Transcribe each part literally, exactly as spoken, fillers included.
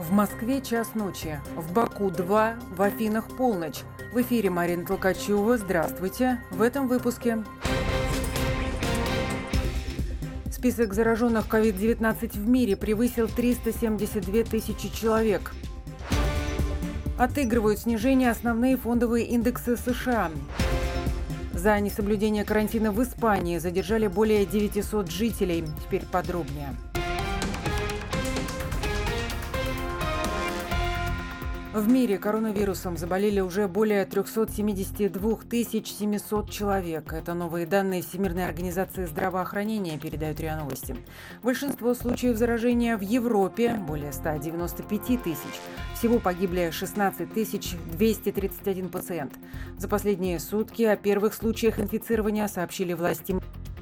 В Москве час ночи, в Баку два, в Афинах полночь. В эфире Марина Толкачева. Здравствуйте. В этом выпуске. Список зараженных ковид девятнадцать в мире превысил триста семьдесят две тысячи человек. Отыгрывают снижение основные фондовые индексы США. За несоблюдение карантина в Испании задержали более девятисот жителей. Теперь подробнее. В мире коронавирусом заболели уже более трёхсот семидесяти двух тысяч семисот человек. Это новые данные Всемирной организации здравоохранения, передают РИА Новости. Большинство случаев заражения в Европе – более ста девяноста пяти тысяч. Всего погибли шестнадцать тысяч двести тридцать один пациент. За последние сутки о первых случаях инфицирования сообщили власти.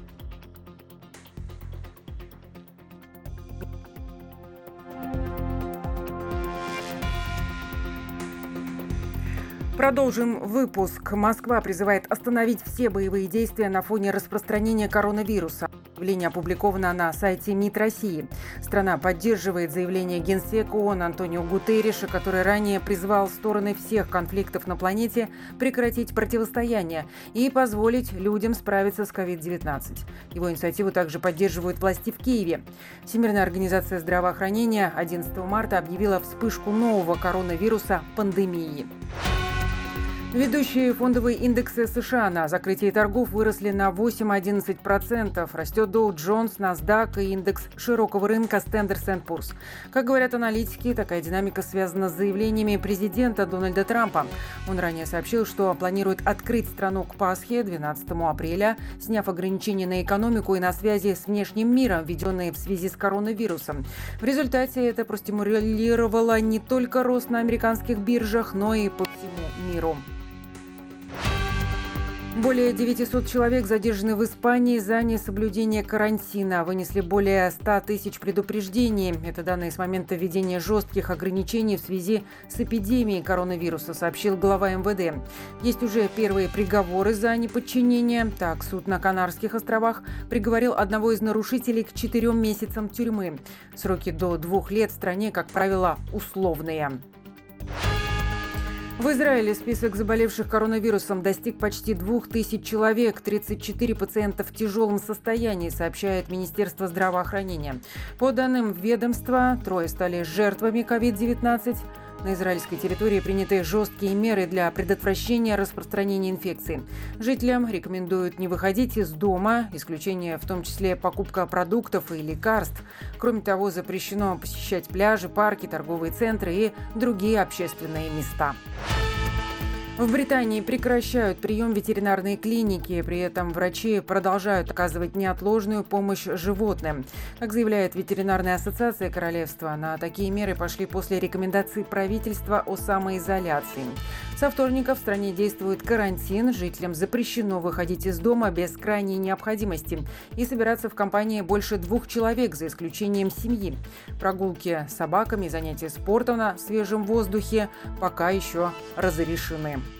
Продолжим выпуск. Москва призывает остановить все боевые действия на фоне распространения коронавируса. Заявление опубликовано на сайте МИД России. Страна поддерживает заявление Генсека ООН Антонио Гутерриша, который ранее призвал стороны всех конфликтов на планете прекратить противостояние и позволить людям справиться с ковид девятнадцать. Его инициативу также поддерживают власти в Киеве. Всемирная организация здравоохранения одиннадцатого марта объявила вспышку нового коронавируса пандемией. Ведущие фондовые индексы США на закрытии торгов выросли на восемь целых одиннадцать сотых процента. Растет Dow Jones, NASDAQ и индекс широкого рынка Standard энд Poor's. Как говорят аналитики, такая динамика связана с заявлениями президента Дональда Трампа. Он ранее сообщил, что планирует открыть страну к Пасхе двенадцатого апреля, сняв ограничения на экономику и на связи с внешним миром, введенные в связи с коронавирусом. В результате это простимулировало не только рост на американских биржах, но и по всему миру. Более девятисот человек задержаны в Испании за несоблюдение карантина. Вынесли более ста тысяч предупреждений. Это данные с момента введения жестких ограничений в связи с эпидемией коронавируса, сообщил глава эм вэ дэ. Есть уже первые приговоры за неподчинение. Так, суд на Канарских островах приговорил одного из нарушителей к четырем месяцам тюрьмы. Сроки до двух лет в стране, как правило, условные. В Израиле список заболевших коронавирусом достиг почти двух тысяч человек, тридцать четыре пациента в тяжелом состоянии, сообщает Министерство здравоохранения. По данным ведомства, трое стали жертвами ковид девятнадцать. На израильской территории приняты жесткие меры для предотвращения распространения инфекции. Жителям рекомендуют не выходить из дома, исключение в том числе покупка продуктов и лекарств. Кроме того, запрещено посещать пляжи, парки, торговые центры и другие общественные места. В Британии прекращают прием ветеринарные клиники, при этом врачи продолжают оказывать неотложную помощь животным. Как заявляет ветеринарная ассоциация королевства, на такие меры пошли после рекомендаций правительства о самоизоляции. Со вторника в стране действует карантин, жителям запрещено выходить из дома без крайней необходимости и собираться в компании больше двух человек, за исключением семьи. Прогулки с собаками, занятия спортом на свежем воздухе пока еще разрешены.